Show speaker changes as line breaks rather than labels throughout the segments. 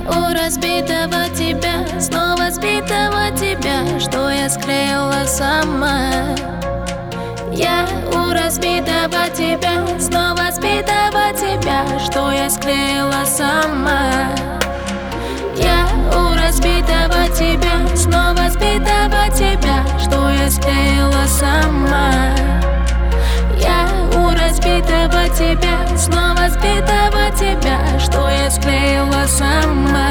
у разбитого тебя, снова сбитого тебя, что я склеила сама. Я у разбитого тебя, снова сбитого тебя, что я склеила сама. Я у разбитого тебя, снова сбитого тебя, что я склеила сама. Я у разбитого тебя, снова сбитого тебя, что я склеила сама.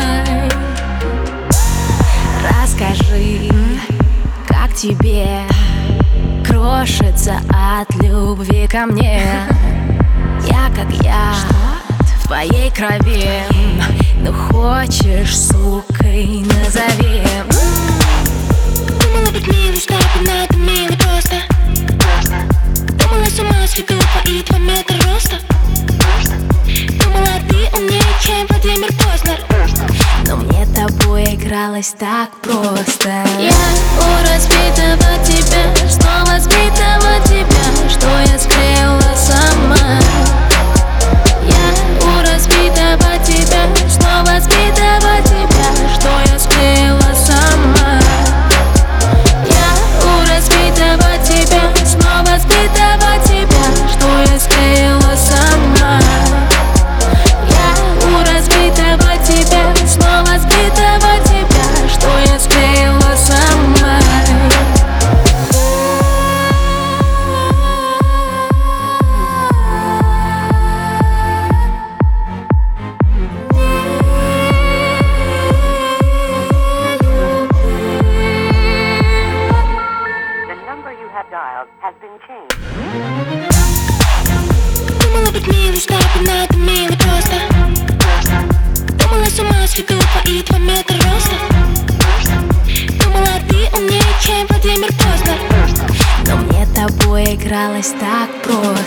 Расскажи, как тебе крошится от любви ко мне. Я как я в твоей крови, ну хочешь, сукой назови.
Думала быть милой, что надо милой просто. Думала, с ума сойду по и 2 метра роста. Думала, ты умнее, чем Владимир Познер.
Но мне тобой игралось так просто.
Я у разбитого тебя, снова сбитого тебя, что я склеила сама. Я у разбитого тебя, снова сбитого тебя, что я склеила сама. Я у разбитого тебя, снова сбитого тебя, что я склеила сама. Я у разбитого тебя, снова сбитого тебя, что я склеила сама.
Думала быть милой, что надо милой просто. Думала, с ума сойду по и 2 метра роста. Думала, ты умнее, чем Владимир Познер.
Но мне тобой игралось так просто.